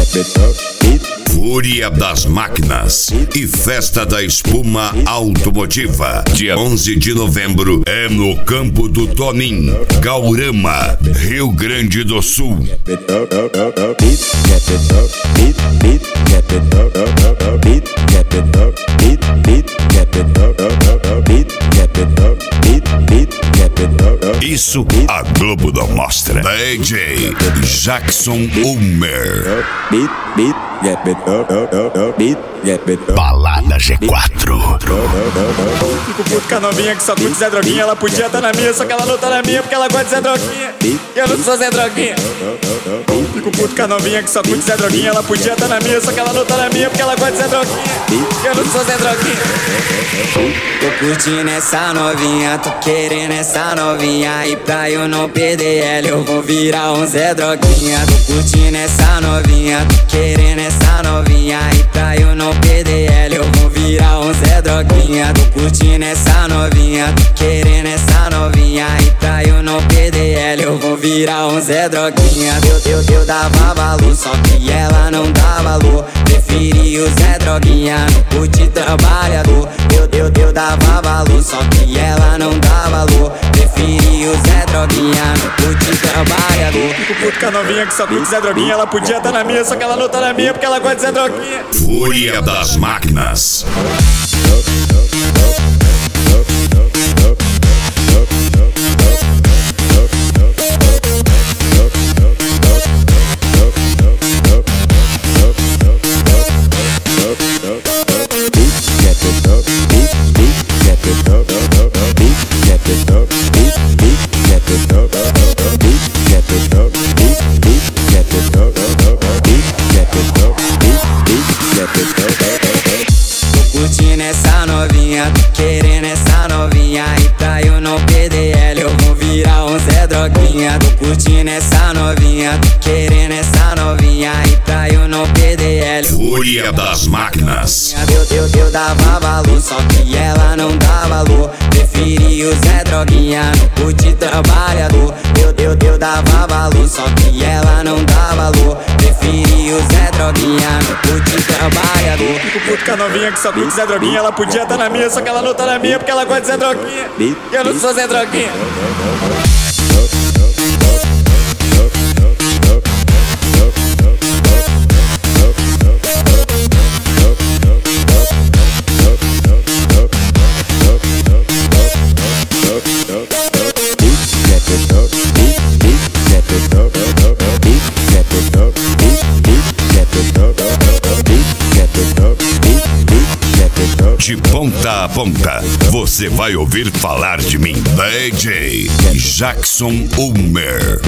Fúria das Máquinas e Festa da Espuma Automotiva. Dia 11 de novembro é no Campo do Tonim, Gaurama, Rio Grande do Sul. Isso a Globo não mostra. DJ Jackson Ulmer. Balada G4. Fico puto com a novinha que só curte Zé Droguinha. Ela podia estar na minha, só que ela não tá na minha porque ela gosta de Zé Droguinha. E eu não sou Zé Droguinha. Fico puto com a novinha que só curte Zé Droguinha. Ela podia estar na minha, só que ela não tá na minha porque ela gosta de Zé Droguinha. E eu não sou Zé Droguinha. Tô curtindo essa novinha, tô querendo essa novinha. E pra eu não perder ela, eu vou virar um Zé Droguinha. Tô curtindo essa novinha, tô querendo essa novinha. E pra eu não perder ela, eu vou virar um Zé Droguinha. Tô curtindo essa novinha, tô querendo essa novinha. E pra eu não perder ela, eu vou virar um Zé Droguinha. Eu dava valor, só que ela não dava valor. Preferi o Zé Droguinha no curte trabalhador. Eu dava valor, só que ela não dava valor. Preferi o Zé Droguinha no curte trabalhador. Fico puto com a novinha que só curte Zé Droguinha. Ela podia estar na minha, só que ela não tá na minha porque ela gosta de Zé Droguinha. Fúria das Máquinas. Curtindo essa novinha, tô querendo essa novinha. E pra eu não perder ela, eu vou virar um Zé Droguinha. Tô curtindo essa novinha, tô querendo essa novinha. E pra eu não perder ela, Fúria das Máquinas. eu dava valor, só que ela não dava valor. Preferi o Zé Droguinha no curte trabalhador. Eu dava valor, só que ela não dava valor. Preferi o Zé Droguinha no curte trabalhador. Fico puto com a novinha que só curte Zé Droguinha. Ela podia estar na minha, só que ela não tá na minha porque ela gosta de Zé Droguinha. E eu não sou Zé Droguinha. De ponta a ponta, você vai ouvir falar de mim. DJ Jackson Ulmer.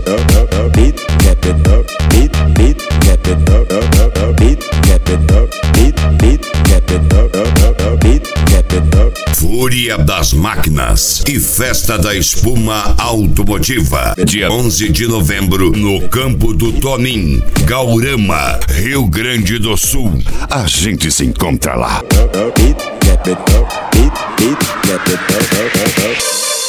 Fúria das Máquinas e Festa da Espuma Automotiva. Dia 11 de novembro no Campo do Tonim, Gaurama, Rio Grande do Sul. A gente se encontra lá.